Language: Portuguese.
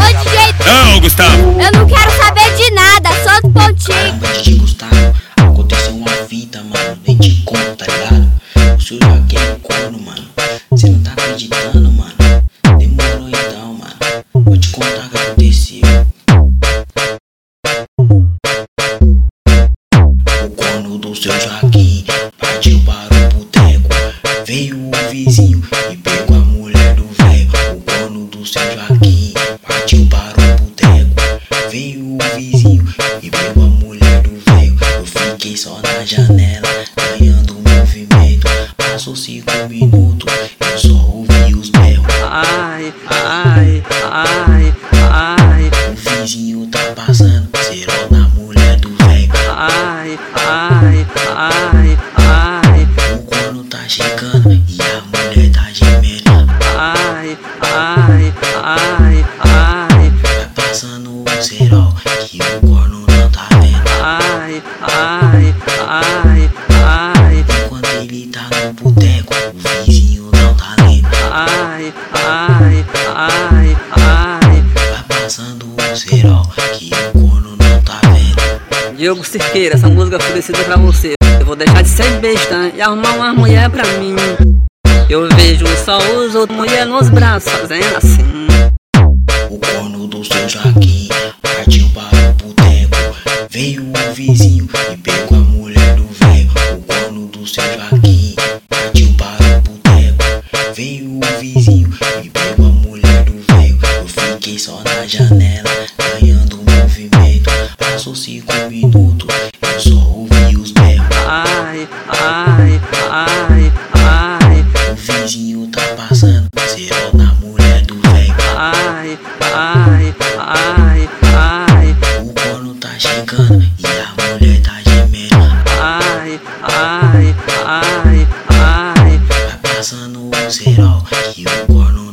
Não, Gustavo. Eu não quero saber de nada, só do pontinho. Caramba, DJ Gustavo, aconteceu uma fita, mano. Nem te conto, tá ligado? O senhor já quer corno, mano. Cê não tá acreditando, mano. Demorou então, mano. Vou te contar o que aconteceu. O corno do seu Joaquim partiu para o boteco. Veio o vizinho e pegou a mulher do velho. O corno do seu Joaquim partiu para o boteco. Veio o vizinho e pegou a mulher do velho. Eu fiquei só na janela, ganhando movimento. Passou 5 minutos, eu só ouvi os berros. Ai, ai, ai, ai. O vizinho tá passando, cerol na mulher do velho. Ai, ai, ai, ai. O corno tá chegando e a mulher tá gemendo. Ai, ai, ai, ai. Vai passando o cerol que o corno não tá vendo. Ai, ai, ai, ai. Enquanto ele tá no boteco, o vizinho não tá lendo. Ai, ai, ai, ai. Vai passando o cerol que o corno não tá vendo. Diogo Cirqueira, essa música foi decidida pra você. Eu vou deixar de ser besta e arrumar uma mulher pra mim. Eu vejo só os outros mulher nos braços fazendo assim. O corno do seu Joaquim partiu para o boteco. Veio o vizinho e pegou a mulher do velho. O corno do seu Joaquim partiu para o boteco. Veio o vizinho e pegou a mulher do velho. Eu fiquei só na janela, ganhando movimento. Passou 5 minutos, eu só ouvi os berros. Ai, ai, ai, ai. O vizinho tá passando, cerol na mulher do velho. Ai, ai, ai, ai. O corno tá chegando e a mulher tá gemendo. Ai, ai, ai, ai. Vai passando o cerol que o corno